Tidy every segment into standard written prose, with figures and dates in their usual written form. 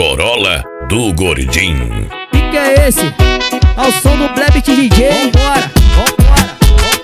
Corolla do Gordinho. Que é esse? Ao som do Blebit DJ. Vambora, vambora.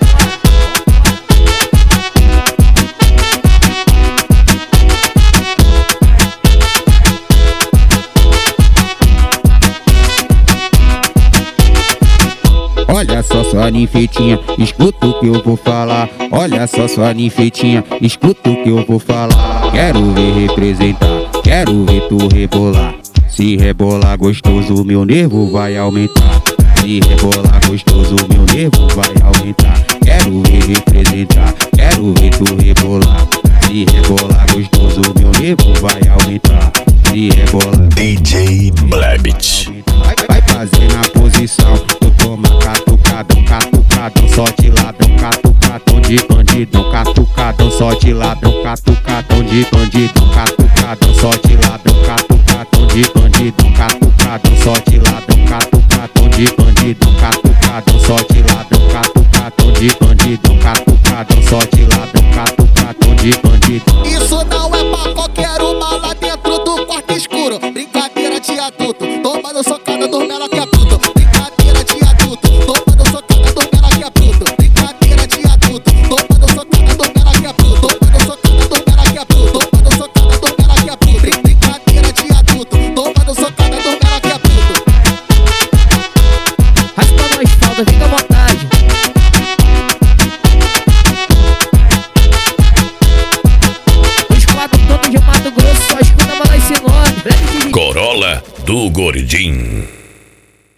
Olha só sua ninfetinha, escuta o que eu vou falar. Olha só sua ninfetinha, escuta o que eu vou falar. Quero ver representar, quero ver tu rebolar. Se rebolar gostoso, meu nervo vai aumentar. Se rebolar gostoso, meu nervo vai aumentar. Quero ver representar, quero ver tu rebolar. Se rebolar gostoso, meu nervo vai aumentar. Se rebolar DJ Blebit. vai fazer na posição. Tu toma catucadão, catucadão, só de ladrão, catucadão de bandidão, catucadão, só de ladrão, catucadão de bandidão, catucadão, só de ladrão, catucadão de bandidão, catucadão, só de ladrão, catucadão de bandidão, catucadão, só de ladrão, catucadão de bandidão, catucadão, só de ladrão, catucadão de bandidão. Isso não é pra qualquer uma lá dentro do quarto escuro. Brincadeira de adulto, tomando socada, dormendo que é bruto. Brincadeira de adulto, tomando socada, dormendo que é bruto. Brincadeira de adulto, tomando socada, dormendo que é bruto. Tomando socada, dormendo que é bruto. Tomando socada, dormendo que é bruto. Brincadeira de adulto, tomando socada, dormendo que é bruto. Raspa no asfalto, fica à vontade. Os quatro todos de Mato Grosso só escuta falar esse nome. Corolla do Gordinho.